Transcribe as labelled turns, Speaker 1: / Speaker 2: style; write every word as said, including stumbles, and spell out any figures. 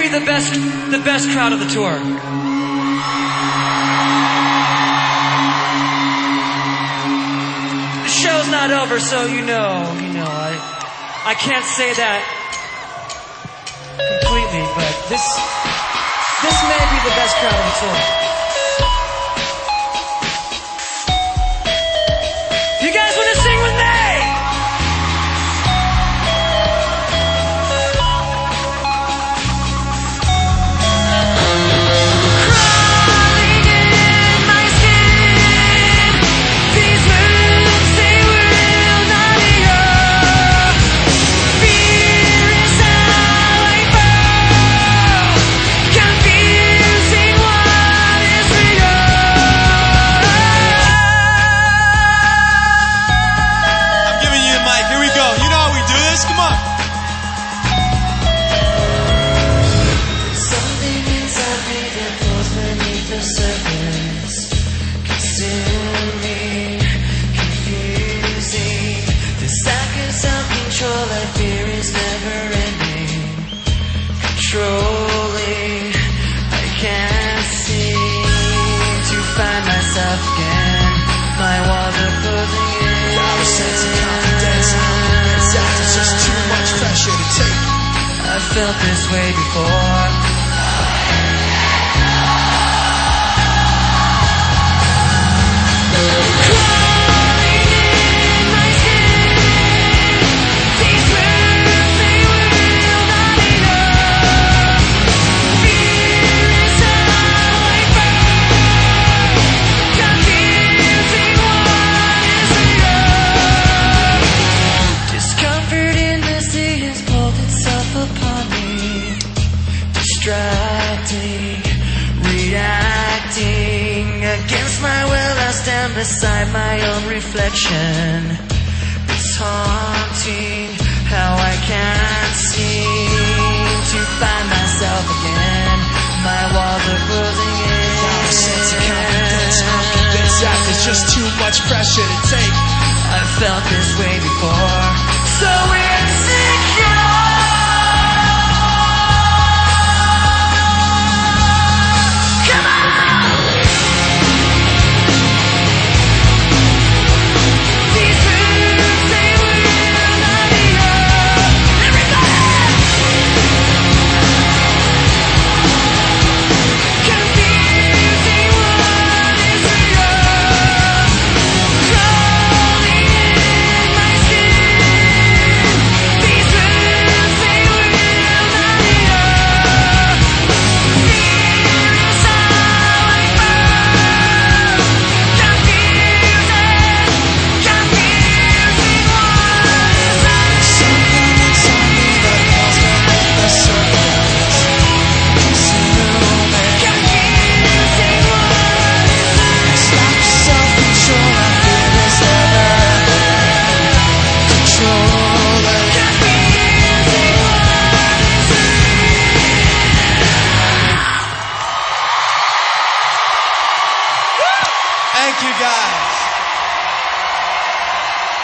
Speaker 1: be the best, the best crowd of the tour. The show's not over, so you know, you know, I, I can't say that completely, but this, this may be the best crowd of the tour. You guys want to sing with me? Controlling, I can't seem to find myself again. My walls are closing in.
Speaker 2: Got a sense of confidence, confidence, it's just too much pressure to take.
Speaker 1: I've felt this way before. Distracting, reacting against my will. I stand beside my own reflection. It's haunting how I can't seem to find myself again. My walls are closing in.
Speaker 2: Got a sense of confidence, confidence that there's just too much pressure to take.
Speaker 1: I've felt this way before. So insecure.
Speaker 2: Thank you, guys.